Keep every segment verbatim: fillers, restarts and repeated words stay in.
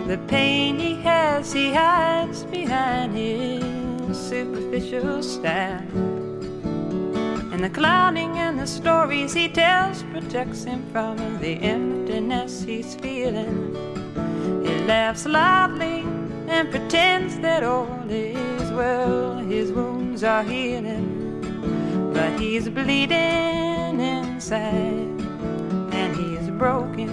The pain he has, he hides behind his superficial style. And the clowning and the stories he tells protects him from the emptiness he's feeling. He laughs loudly and pretends that all is well. His wounds are healing, but he's bleeding inside, and he's broken.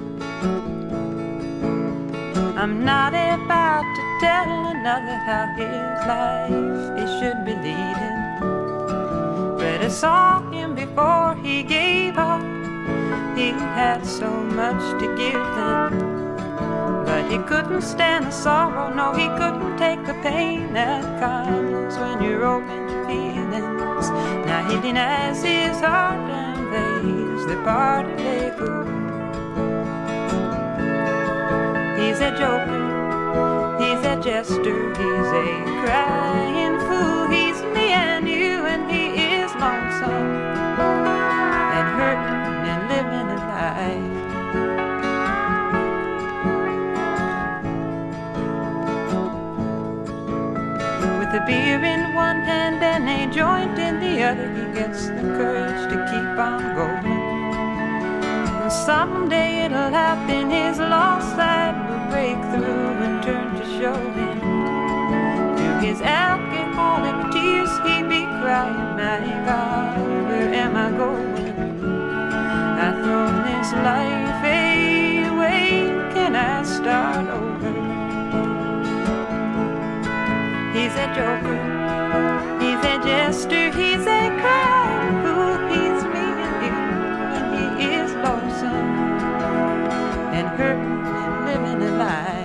I'm not about to tell another how his life he should be leading, but I saw him before he gave up. He had so much to give them, but he couldn't stand the sorrow. No, he couldn't take the pain that comes when you're open to feelings. Now he denies his heart and plays the part of a fool. He's a joker, he's a jester, he's a crying fool. He's me and you, and he is lonesome and hurting and living a lie. With a beer in one hand and a joint in the other, he gets the courage to keep on going. And someday it'll happen, his lost side will break through and turn to show him. Through his alcoholic tears he'd be crying, my God, where am I going? I've thrown this life away, can I start over? He's a joker, he's a jester, he's a crying fool. He's me and you, and he is lonesome and hurting and living a lie.